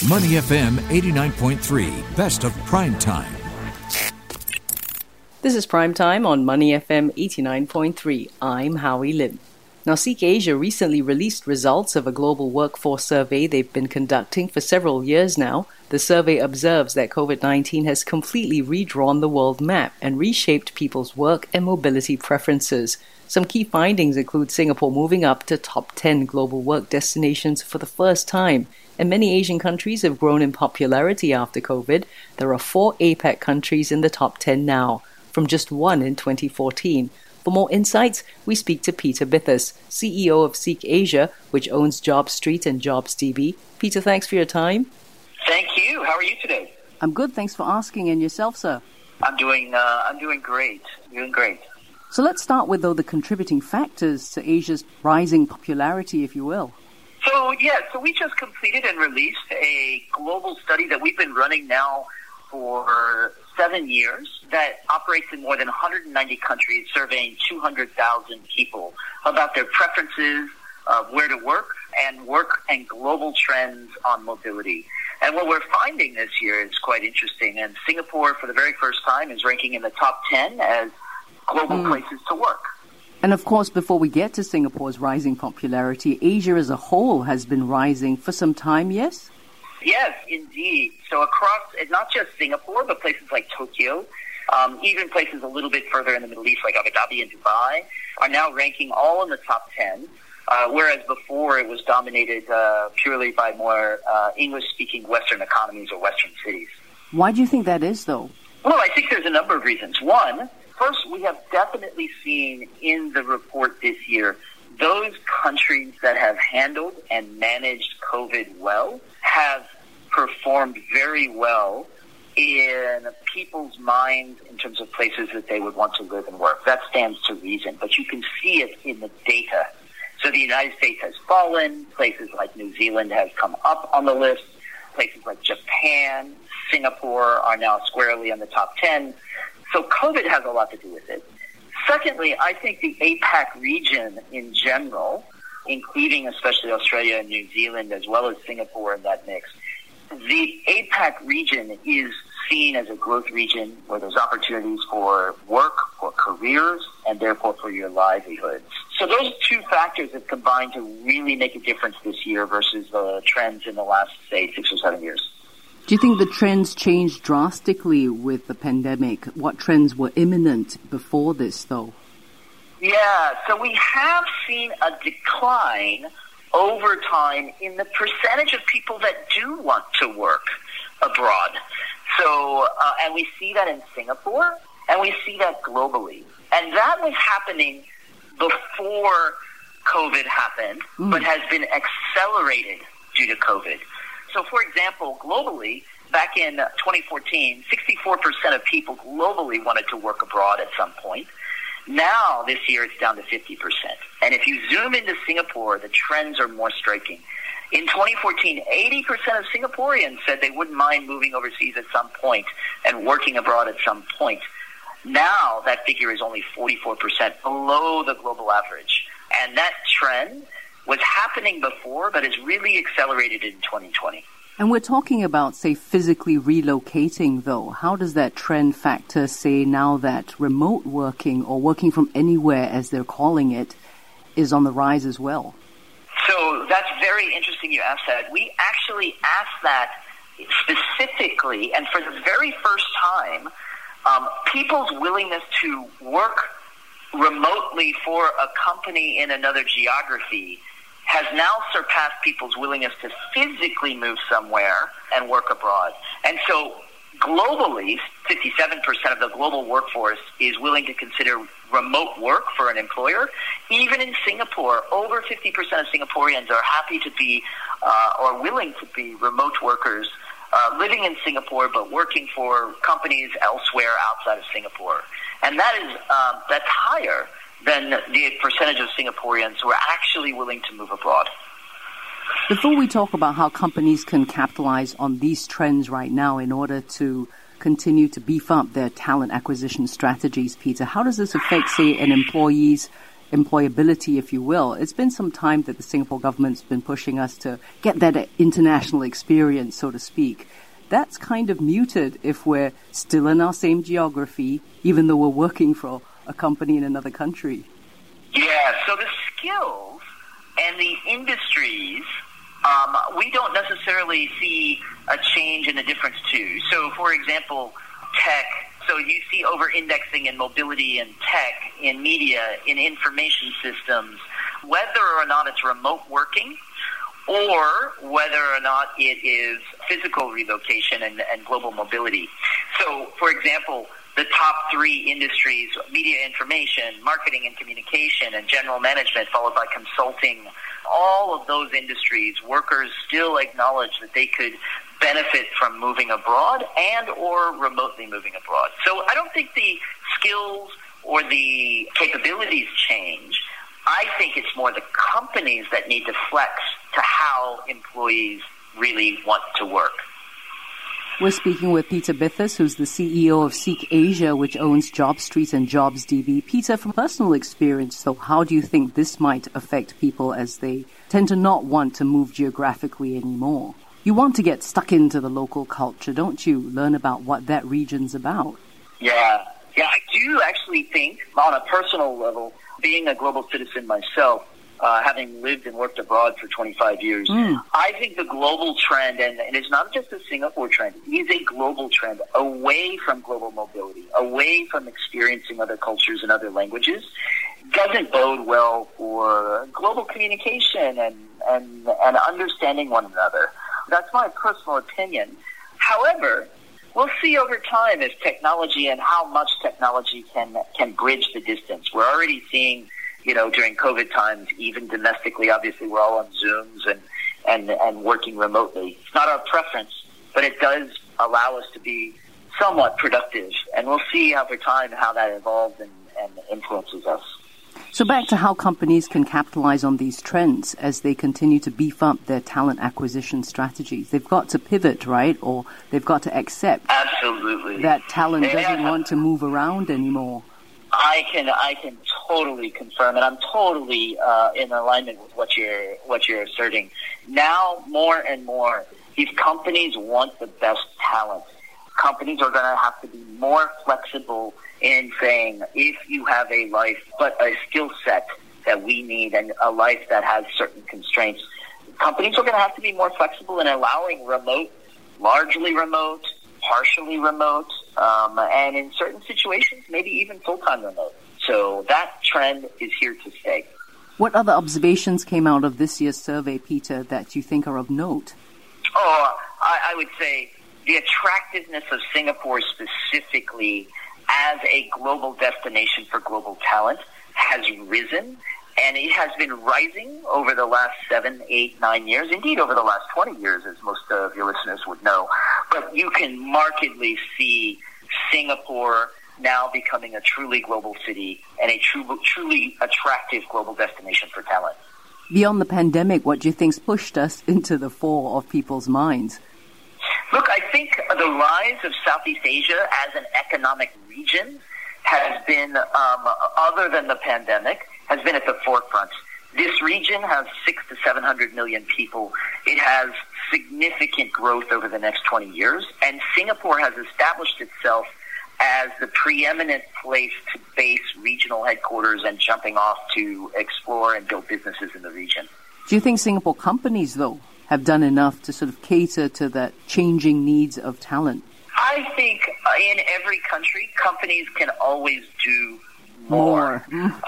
Money FM 89.3, best of prime time. This is Prime Time on Money FM 89.3. I'm Howie Lim. Now, Seek Asia recently released results of a global workforce survey they've been conducting for several years now. The survey observes that COVID-19 has completely redrawn the world map and reshaped people's work and mobility preferences. Some key findings include Singapore moving up to top 10 global work destinations for the first time. And many Asian countries have grown in popularity after COVID. There are 4 APAC countries in the top 10 now, from just 1 in 2014. For more insights, we speak to Peter Bithas, CEO of Seek Asia, which owns JobStreet and JobsDB. Peter, thanks for your time. Thank you. How are you today? I'm good, thanks for asking. And yourself, sir? I'm doing great. Doing great. So let's start with, though, the contributing factors to Asia's rising popularity, if you will. So we just completed and released a global study that we've been running now for 7 years that operates in more than 190 countries, surveying 200,000 people about their preferences of where to work and global trends on mobility. And what we're finding this year is quite interesting. And Singapore, for the very first time, is ranking in the top 10 as global places to work. And of course, before we get to Singapore's rising popularity, Asia as a whole has been rising for some time, yes? Yes, indeed. So across, not just Singapore, but places like Tokyo, even places a little bit further in the Middle East, like Abu Dhabi and Dubai, are now ranking all in the top 10, whereas before it was dominated purely by more English-speaking Western economies or Western cities. Why do you think that is, though? Well, I think there's a number of reasons. One, first, we have definitely seen in the report this year those countries that have handled and managed COVID well have performed very well in people's minds in terms of places that they would want to live and work. That stands to reason, but you can see it in the data. So the United States has fallen, places like New Zealand have come up on the list, places like Japan, Singapore are now squarely in the top 10. So COVID has a lot to do with it. Secondly, I think the APAC region in general, including especially Australia and New Zealand, as well as Singapore in that mix, the APAC region is seen as a growth region where there's opportunities for work, for careers, and therefore for your livelihoods. So those two factors have combined to really make a difference this year versus the trends in the last, say, 6 or 7 years. Do you think the trends changed drastically with the pandemic? What trends were imminent before this, though? Yeah, so we have seen a decline over time in the percentage of people that do want to work abroad. So, and we see that in Singapore, and we see that globally. And that was happening before COVID happened, but has been accelerated due to COVID. So, for example, globally, back in 2014, 64% of people globally wanted to work abroad at some point. Now, this year, it's down to 50%. And if you zoom into Singapore, the trends are more striking. In 2014, 80% of Singaporeans said they wouldn't mind moving overseas at some point and working abroad at some point. Now, that figure is only 44%, below the global average. And that trend was happening before, but has really accelerated in 2020. And we're talking about, say, physically relocating, though. How does that trend factor, say, now that remote working or working from anywhere, as they're calling it, is on the rise as well? So that's very interesting you asked that. We actually asked that specifically, and for the very first time, people's willingness to work remotely for a company in another geography has now surpassed people's willingness to physically move somewhere and work abroad. And so globally, 57% of the global workforce is willing to consider remote work for an employer. Even in Singapore, over 50% of Singaporeans are happy to be or willing to be remote workers living in Singapore but working for companies elsewhere outside of Singapore. And that is that's higher than the percentage of Singaporeans who are actually willing to move abroad. Before we talk about how companies can capitalize on these trends right now in order to continue to beef up their talent acquisition strategies, Peter, how does this affect, say, an employee's employability, if you will. It's been some time that the Singapore government's been pushing us to get that international experience, so to speak. That's kind of muted if we're still in our same geography, even though we're working for a company in another country. Yeah, so the skills and the industries, we don't necessarily see a change in the difference too. So, for example, tech. So you see over-indexing in mobility and tech, in media, in information systems, whether or not it's remote working or whether or not it is physical relocation and global mobility. So, for example, the top three industries, media information, marketing and communication, and general management, followed by consulting, all of those industries, workers still acknowledge that they could benefit from moving abroad and or remotely moving abroad. So I don't think the skills or the capabilities change. I think it's more the companies that need to flex to how employees really want to work. We're speaking with Peter Bithos, who's the CEO of Seek Asia, which owns JobStreet and JobsDB. Peter, from personal experience, though, how do you think this might affect people as they tend to not want to move geographically anymore? You want to get stuck into the local culture, don't you? Learn about what that region's about. Yeah, I do actually think, on a personal level, being a global citizen myself, having lived and worked abroad for 25 years, I think the global trend, and it's not just a Singapore trend, it is a global trend away from global mobility, away from experiencing other cultures and other languages, doesn't bode well for global communication and understanding one another. That's my personal opinion. However, we'll see over time if technology and how much technology can bridge the distance. We're already seeing, during COVID times, even domestically, obviously we're all on Zooms and working remotely. It's not our preference, but it does allow us to be somewhat productive. And we'll see over time how that evolves and influences us. So back to how companies can capitalize on these trends as they continue to beef up their talent acquisition strategies. They've got to pivot, right? Or they've got to accept that talent doesn't want to move around anymore. I can totally confirm, and I'm totally in alignment with what you're asserting. Now, more and more, if companies want the best talent, companies are going to have to be more flexible in saying, if you have a life, but a skill set that we need and a life that has certain constraints, companies are going to have to be more flexible in allowing remote, largely remote, partially remote, and in certain situations, maybe even full-time remote. So that trend is here to stay. What other observations came out of this year's survey, Peter, that you think are of note? I would say the attractiveness of Singapore specifically as a global destination for global talent has risen, and it has been rising over the last 7, 8, 9 years, indeed over the last 20 years, as most of your listeners would know. But you can markedly see Singapore now becoming a truly global city and a truly attractive global destination for talent. Beyond the pandemic, what do you think's pushed us into the fore of people's minds? Look, I think the rise of Southeast Asia as an economic region has been, other than the pandemic, has been at the forefront. This region has 600 to 700 million people. It has significant growth over the next 20 years, and Singapore has established itself as the preeminent place to base regional headquarters and jumping off to explore and build businesses in the region. Do you think Singapore companies, though, have done enough to sort of cater to the changing needs of talent? I think in every country, companies can always do more.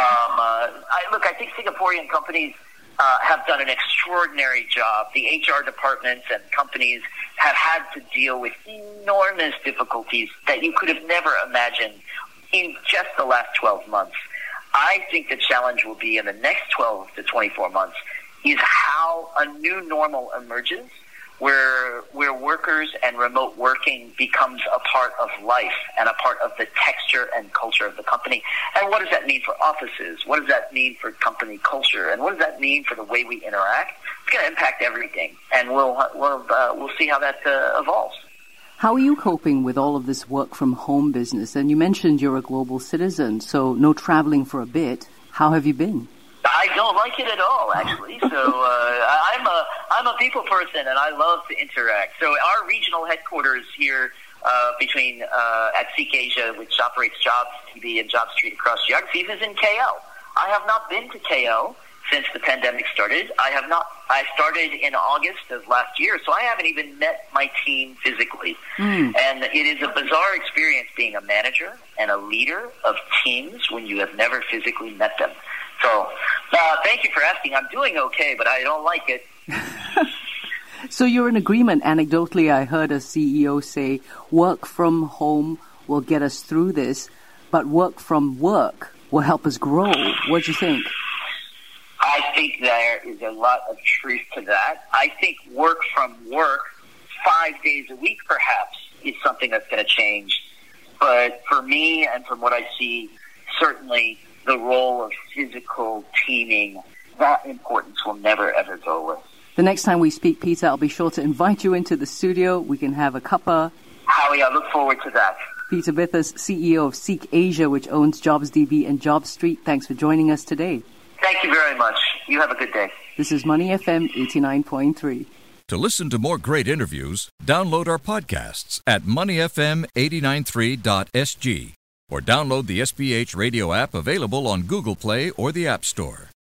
I think Singaporean companies have done an extraordinary job. The HR departments and companies have had to deal with enormous difficulties that you could have never imagined in just the last 12 months. I think the challenge will be in the next 12 to 24 months is how a new normal emerges where workers and remote working becomes a part of life and a part of the texture and culture of the company. And what does that mean for offices? What does that mean for company culture? And what does that mean for the way we interact? It's going to impact everything, and we'll see how that evolves. How are you coping with all of this work from home business? And you mentioned you're a global citizen, so no traveling for a bit. How have you been? I don't like it at all, actually. So I'm a people person, and I love to interact. So our regional headquarters here at Seek Asia, which operates Jobs TV and JobStreet across geographies, is in KL. I have not been to KL since the pandemic started. I started in August of last year, so I haven't even met my team physically. And it is a bizarre experience being a manager and a leader of teams when you have never physically met them. So thank you for asking. I'm doing okay, but I don't like it. So you're in agreement. Anecdotally, I heard a CEO say, work from home will get us through this, but work from work will help us grow. What do you think? I think there is a lot of truth to that. I think work from work 5 days a week, perhaps, is something that's going to change. But for me, and from what I see, certainly the role of physical teaming, that importance will never, ever go away. The next time we speak, Peter, I'll be sure to invite you into the studio. We can have a cuppa. Howie, I look forward to that. Peter Bithas, CEO of Seek Asia, which owns JobsDB and JobStreet. Thanks for joining us today. Thank you very much. You have a good day. This is Money FM 89.3. To listen to more great interviews, download our podcasts at moneyfm893.sg or download the SPH radio app available on Google Play or the App Store.